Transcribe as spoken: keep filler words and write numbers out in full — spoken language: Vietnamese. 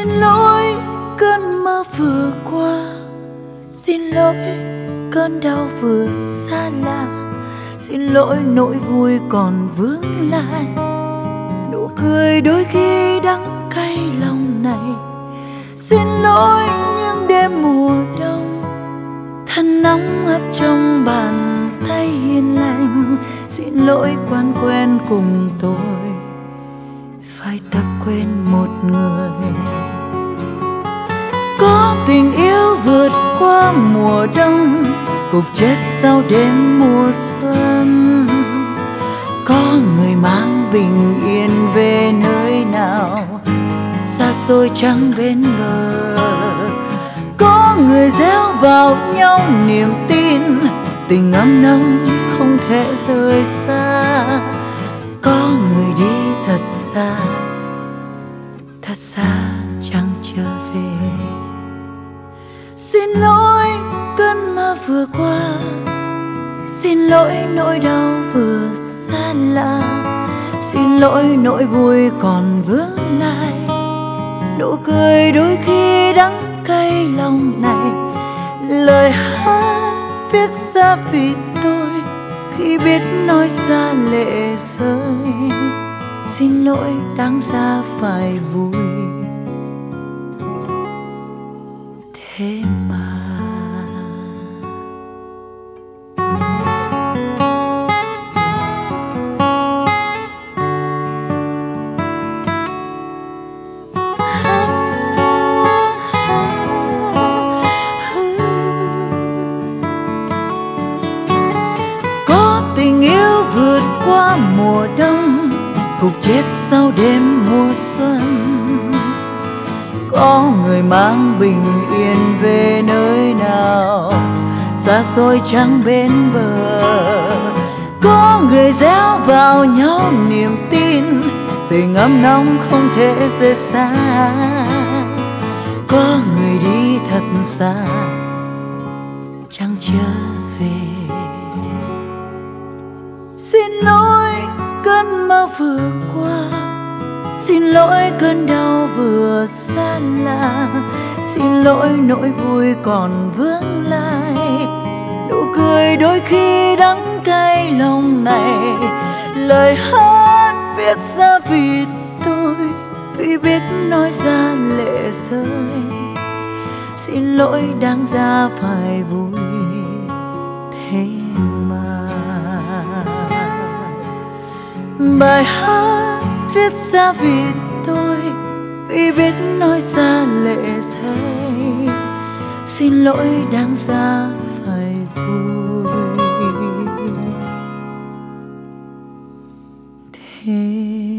Xin lỗi cơn mơ vừa qua, xin lỗi cơn đau vừa xa lạ, xin lỗi nỗi vui còn vướng lại, nụ cười đôi khi đắng cay lòng này. Xin lỗi những đêm mùa đông thân nóng ấp trong bàn tay hiền lành. Xin lỗi quan quen cùng tôi phải tập quên một người. Có tình yêu vượt qua mùa đông, cuộc chết sau đêm mùa xuân. Có người mang bình yên về nơi nào xa xôi trắng bên bờ. Có người gieo vào nhau niềm tin, tình ấm nồng không thể rời xa. Có người đi thật xa, thật xa chẳng trở về. Xin lỗi cơn mơ vừa qua, xin lỗi nỗi đau vừa xa lạ, xin lỗi nỗi vui còn vướng lại, nụ cười đôi khi đắng cay lòng này. Lời hát viết ra vì tôi khi biết nói ra lệ rơi. Xin lỗi đáng ra phải vui, thế mà có tình yêu vượt qua mùa đông, cuộc chết sau đêm mùa xuân. Có người mang bình yên về nơi nào xa xôi trắng bên bờ. Có người gieo vào nhau niềm tin, tình ấm nóng không thể rời xa. Có người đi thật xa chẳng trở về. Xin lỗi cơn mơ vừa qua, xin lỗi cơn đau vừa xa lạ, xin lỗi nỗi vui còn vướng lại, nụ cười đôi khi đắng cay lòng này. Lời hát viết ra vì tôi, vì biết nói ra lệ rơi. Xin lỗi đáng ra phải vui, thế mà bài hát viết ra vì tôi, vì biết nói ra lệ rơi. Xin lỗi đáng ra phải vui, thế